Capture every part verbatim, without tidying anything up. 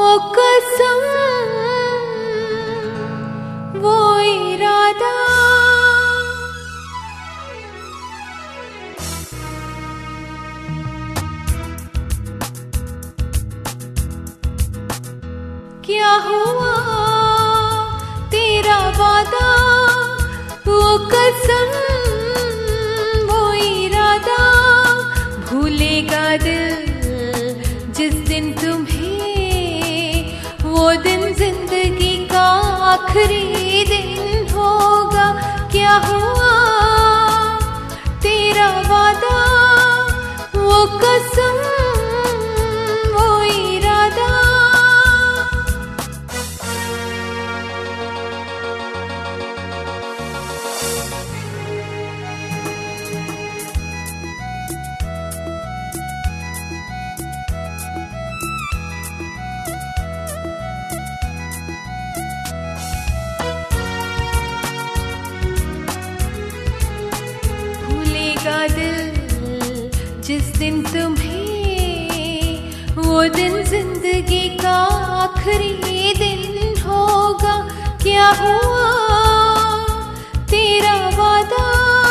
कसम वो इरादा क्या हुआ तेरा वादा, वो कसम वो इरादा। भूलेगा दिल जिस दिन तुम्हें, वो दिन जिंदगी का आखिरी दिन होगा। क्या हुआ तेरा वादा, वो कसम वो इरादा। दिल जिस दिन तुम्हें, वो दिन जिंदगी का आखिरी दिन होगा। क्या हुआ तेरा वादा,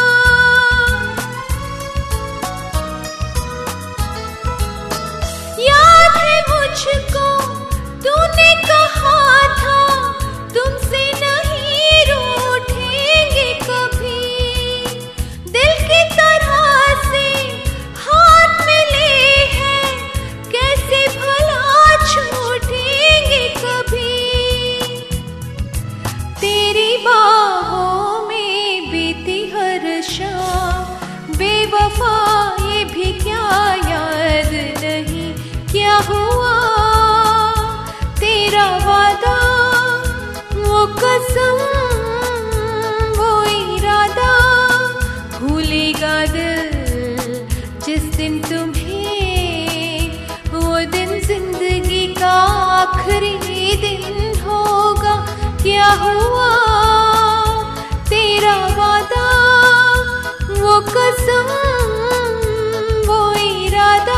याद है मुझको तूने कहा था तुमसे नहीं रूठेंगे कभी। दिल की तरह से हाथ मिले हैं, कैसे भला छूटेंगे कभी। तेरी बाहों में बीती हर शाम बेवफा, ये भी क्या याद नहीं। क्या हुआ तेरा वादा, वो कसम वो इरादा। भूलेगा दिल जिस दिन तुम्हें, वो दिन जिंदगी का आखिरी दिन होगा। क्या हुआ तेरा वादा, वो कसम वो इरादा।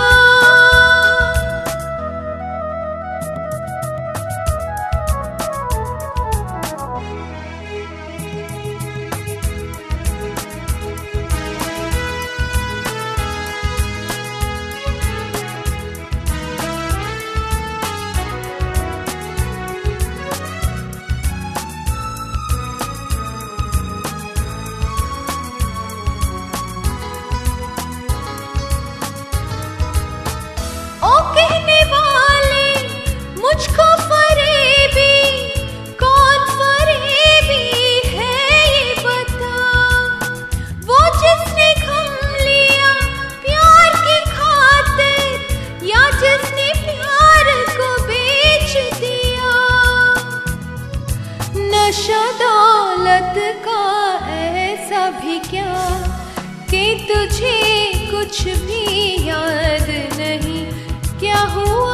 मुझको फरेबी कौन फरेबी है ये बता। वो जिसने गम लिया प्यार की खातिर, या जिसने प्यार को बेच दिया। नशा दौलत का ऐसा भी क्या कि तुझे कुछ भी याद नहीं। क्या हुआ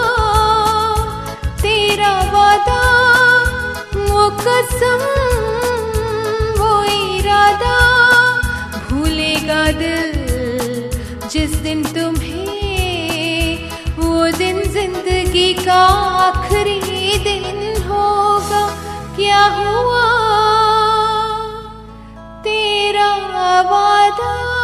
तेरा वादा, वो कसम वो इरादा। भूलेगा दिल जिस दिन तुम्हें, वो दिन जिंदगी का आखिरी दिन होगा। क्या हुआ तेरा वादा।